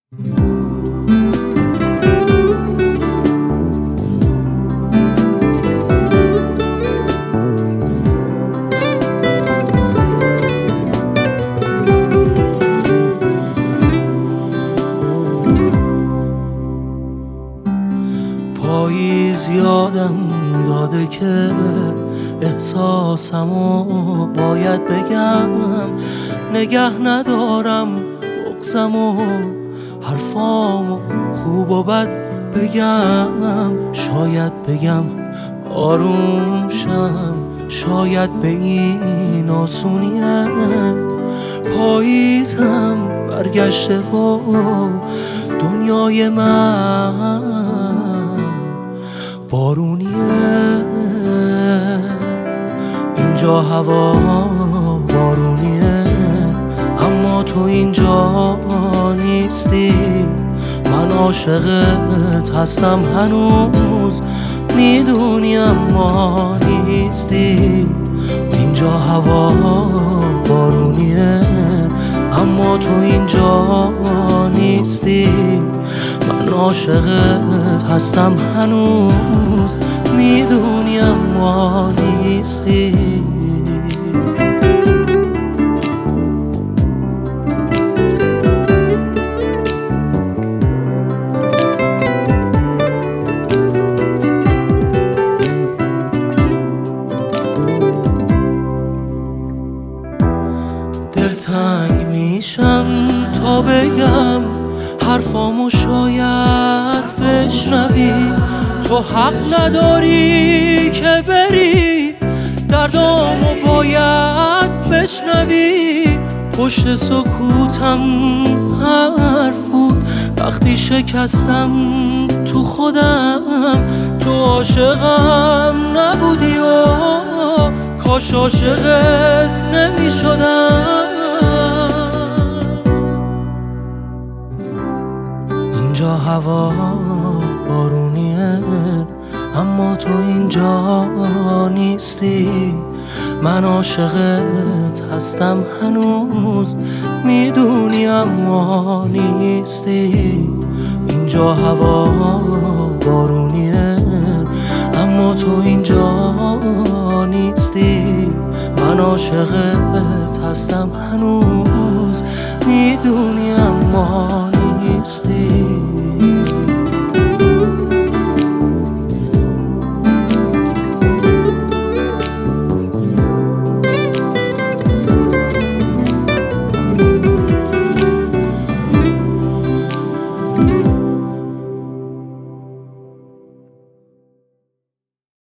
پاییز یادم داده که احساسمو باید بگم، نگه ندارم بغضمو، حرفامو خوب و بد بگم. شاید بگم آروم شم، شاید به این آسونیه. پاییزم برگشته و دنیای من بارونیه. اینجا هوا بارونیه، اما تو اینجا نیستی. من عاشقت هستم هنوز، میدونی اما نیستی. اینجا هوا بارونیه، اما تو اینجا نیستی. من عاشقت هستم هنوز، میدونی اما نیستی. دلتنگ میشم تا بگم حرفامو شاید بشنوی. تو حق نداری که بری، دردامو باید بشنوی. پشت سکوتم حرف بود وقتی شکستم تو خودم. تو عاشقم نبودی و کاش عاشقت نمیشدم. اینجا هوا بارونیه، اما تو اینجا نیستی. من عاشقت هستم هنوز، میدونی اما نیستی. اینجا هوا بارونیه، اما تو اینجا نیستی. من عاشقت هستم هنوز، میدونی اما